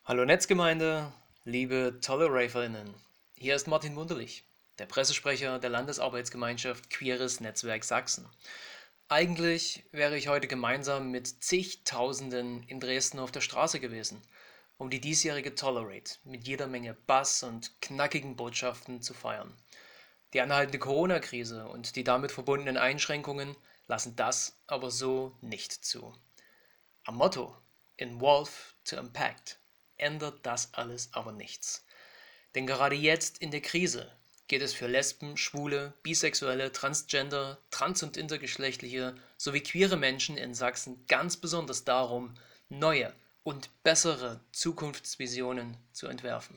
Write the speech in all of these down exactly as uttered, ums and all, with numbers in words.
Hallo Netzgemeinde, liebe ToleratorInnen. Hier ist Martin Wunderlich, der Pressesprecher der Landesarbeitsgemeinschaft Queeres Netzwerk Sachsen. Eigentlich wäre ich heute gemeinsam mit zigtausenden in Dresden auf der Straße gewesen, um die diesjährige Tolerate mit jeder Menge Bass und knackigen Botschaften zu feiern. Die anhaltende Corona-Krise und die damit verbundenen Einschränkungen lassen das aber so nicht zu. Am Motto Involve to Impact ändert das alles aber nichts. Denn gerade jetzt in der Krise geht es für Lesben, Schwule, Bisexuelle, Transgender, Trans- und Intergeschlechtliche sowie queere Menschen in Sachsen ganz besonders darum, neue und bessere Zukunftsvisionen zu entwerfen.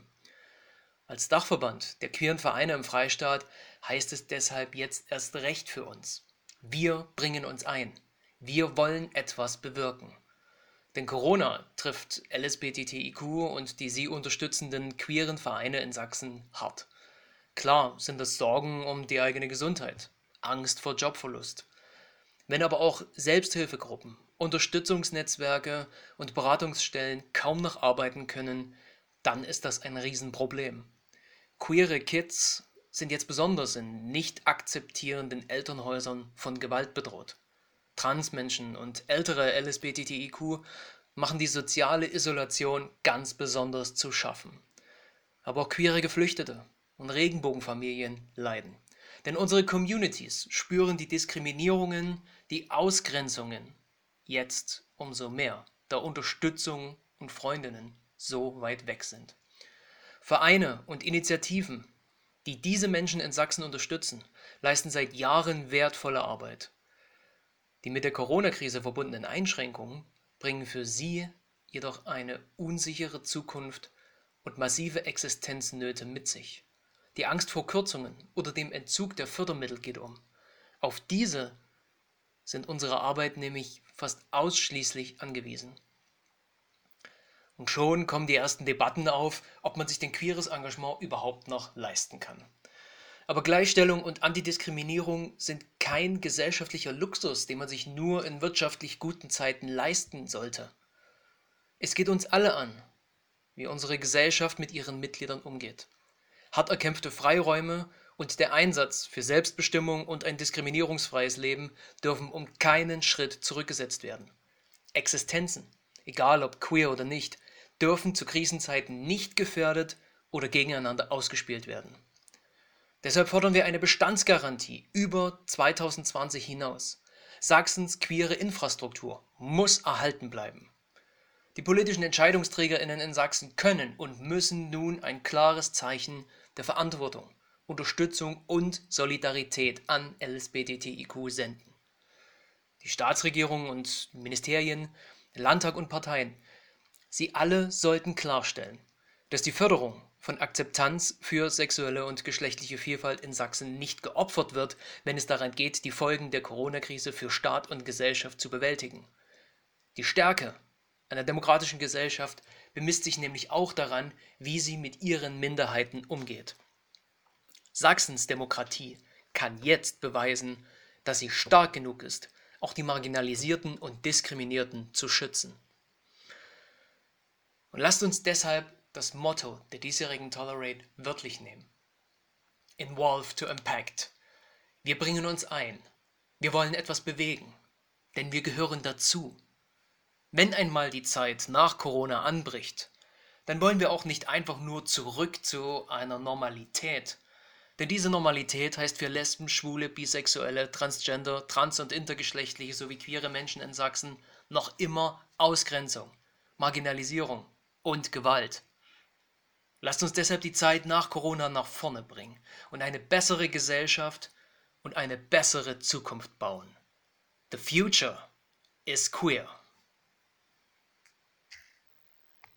Als Dachverband der queeren Vereine im Freistaat heißt es deshalb jetzt erst recht für uns. Wir bringen uns ein. Wir wollen etwas bewirken. Denn Corona trifft L S B T T I Q und die sie unterstützenden queeren Vereine in Sachsen hart. Klar sind das Sorgen um die eigene Gesundheit, Angst vor Jobverlust. Wenn aber auch Selbsthilfegruppen, Unterstützungsnetzwerke und Beratungsstellen kaum noch arbeiten können, dann ist das ein Riesenproblem. Queere Kids sind jetzt besonders in nicht akzeptierenden Elternhäusern von Gewalt bedroht. Transmenschen und ältere L S B T T I Q machen die soziale Isolation ganz besonders zu schaffen. Aber auch queere Geflüchtete und Regenbogenfamilien leiden. Denn unsere Communities spüren die Diskriminierungen, die Ausgrenzungen jetzt umso mehr, da Unterstützung und Freundinnen so weit weg sind. Vereine und Initiativen, die diese Menschen in Sachsen unterstützen, leisten seit Jahren wertvolle Arbeit. Die mit der Corona-Krise verbundenen Einschränkungen bringen für sie jedoch eine unsichere Zukunft und massive Existenznöte mit sich. Die Angst vor Kürzungen oder dem Entzug der Fördermittel geht um. Auf diese sind unsere Arbeit nämlich fast ausschließlich angewiesen. Und schon kommen die ersten Debatten auf, ob man sich den queeres Engagement überhaupt noch leisten kann. Aber Gleichstellung und Antidiskriminierung sind kein gesellschaftlicher Luxus, den man sich nur in wirtschaftlich guten Zeiten leisten sollte. Es geht uns alle an, wie unsere Gesellschaft mit ihren Mitgliedern umgeht. Hart erkämpfte Freiräume und der Einsatz für Selbstbestimmung und ein diskriminierungsfreies Leben dürfen um keinen Schritt zurückgesetzt werden. Existenzen, egal ob queer oder nicht, dürfen zu Krisenzeiten nicht gefährdet oder gegeneinander ausgespielt werden. Deshalb fordern wir eine Bestandsgarantie über zweitausendzwanzig hinaus. Sachsens queere Infrastruktur muss erhalten bleiben. Die politischen EntscheidungsträgerInnen in Sachsen können und müssen nun ein klares Zeichen der Verantwortung, Unterstützung und Solidarität an L S B T T I Q senden. Die Staatsregierung und Ministerien, Landtag und Parteien, sie alle sollten klarstellen, dass die Förderung von Akzeptanz für sexuelle und geschlechtliche Vielfalt in Sachsen nicht geopfert wird, wenn es daran geht, die Folgen der Corona-Krise für Staat und Gesellschaft zu bewältigen. Die Stärke einer demokratischen Gesellschaft bemisst sich nämlich auch daran, wie sie mit ihren Minderheiten umgeht. Sachsens Demokratie kann jetzt beweisen, dass sie stark genug ist, auch die Marginalisierten und Diskriminierten zu schützen. Und lasst uns deshalb das Motto der diesjährigen Tolerate wörtlich nehmen. Involve to Impact. Wir bringen uns ein. Wir wollen etwas bewegen. Denn wir gehören dazu. Wenn einmal die Zeit nach Corona anbricht, dann wollen wir auch nicht einfach nur zurück zu einer Normalität. Denn diese Normalität heißt für Lesben, Schwule, Bisexuelle, Transgender, Trans- und Intergeschlechtliche sowie queere Menschen in Sachsen noch immer Ausgrenzung, Marginalisierung und Gewalt. Lasst uns deshalb die Zeit nach Corona nach vorne bringen und eine bessere Gesellschaft und eine bessere Zukunft bauen. The future is queer.